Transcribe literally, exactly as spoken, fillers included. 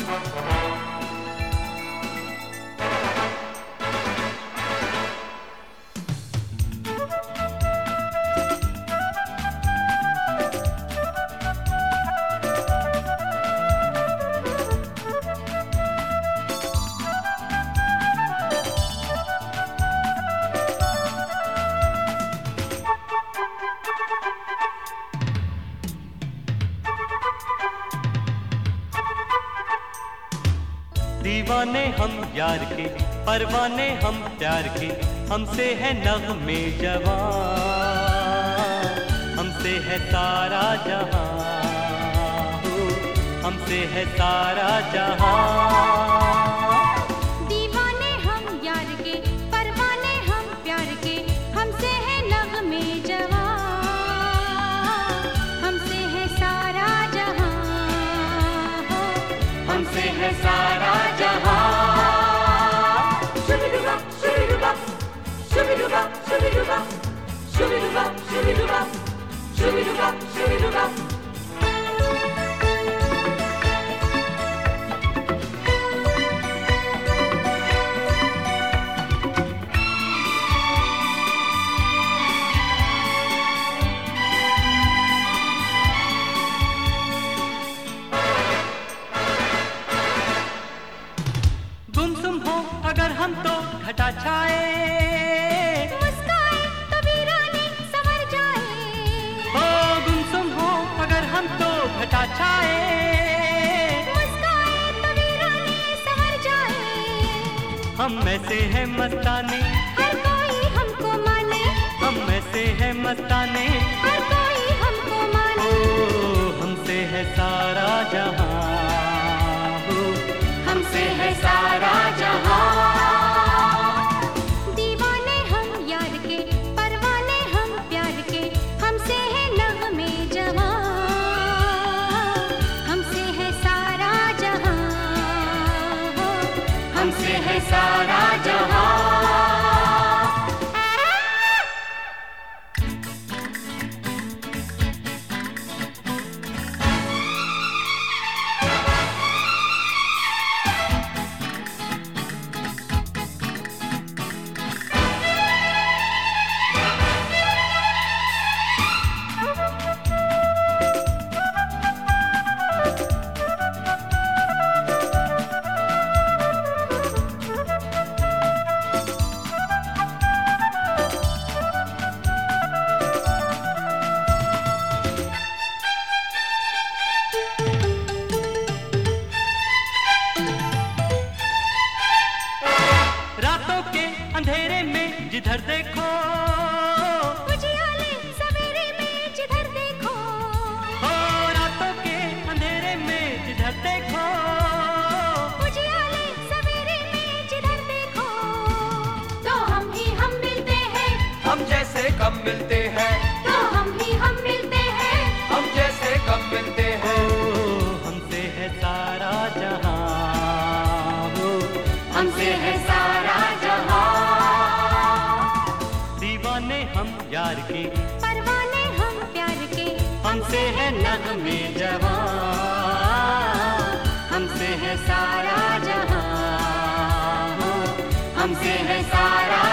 दीवाने हम यार के, परवाने हम प्यार के, हमसे है नग़्मे जवां, हमसे है सारा जहां, हमसे है सारा जहां। दीवाने हम यार के, परवाने हम प्यार के, हमसे है नग़्मे जवां, हमसे है सारा जहां, हमसे है सारा जहां। Shoo-be-doo-ba, shoo-be-doo-ba, shoo-be-doo-ba, shoo-be-doo-ba, shoo-be-doo-ba, shoo-be-doo-ba, shoo-be-doo-ba, shoo-be-doo-ba. गुमसुम हो अगर हम तो घटा छाए, मुस्काए तो वीरानी संवर जाए, हो गुमसुम हो अगर हम तो घटा छाए, मुस्काए तो वीरानी संवर जाए। हम में से है मस्ताने, हर कोई हमको माने, हम में से है मस्ताने, हर कोई हमको ओ माने, हमसे है सारा जहां, हमसे है सारा जहां। दीवाने हम यार के, परवाने हम प्यार के, हमसे है नग़्मे जवां, हमसे है सारा जहां, हमसे है सारा जहां। रातों के अंधेरे में जिधर देखो, उजियाले सवेरे में जिधर देखो, हो रातों के अंधेरे में जिधर देखो, उजियाले सवेरे में जिधर देखो, तो हम ही हम मिलते हैं, हम जैसे कम मिलते हैं, तो हम ही हम मिलते हैं, हम जैसे कम मिलते ओ हैं। हमसे है सारा जहां, हमसे है सारा जहां। दीवाने हम यार के, परवाने हम प्यार के, हमसे है नग़्मे जवां, हमसे है सारा जहां, हमसे है सारा